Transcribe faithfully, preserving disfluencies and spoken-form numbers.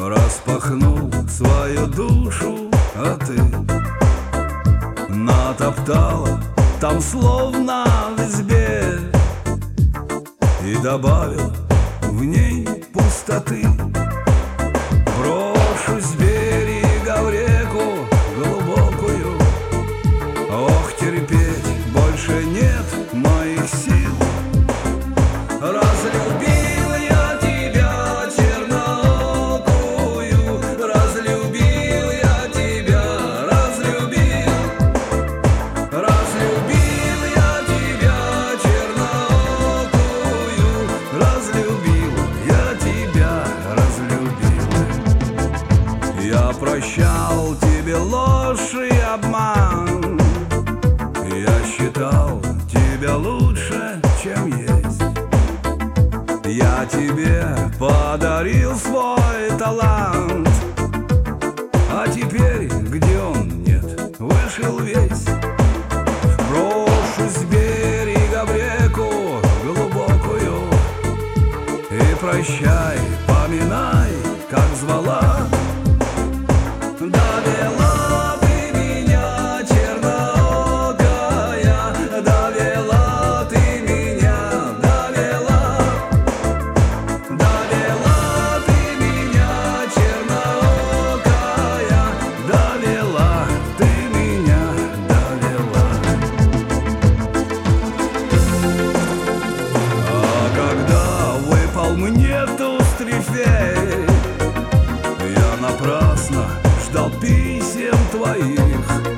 распахнул свою душу, а ты натоптала там словно в избе и добавил в ней пустоты. Брошусь с берега в реку глубокую, ох, терпеть больше нет моих сил. Разлюбил я тебя, черноокую, разлюбил я тебя, разлюбил. Разлюбил я тебя, черноокую, разлюбил я тебя, разлюбил. Я прощал тебе ложь и обман, я считал тебя лучше, чем есть. Я тебе подарил свой талант, а теперь где он? Нет, вышел весь. Брошусь с берега в реку глубокую и прощай, поминай, как звала. Довела ты меня, черноокая, довела ты меня, довела. Довела ты меня, черноокая, довела ты меня, довела. А когда выпал мне туз трефей, я напрасно ждал писем твоих.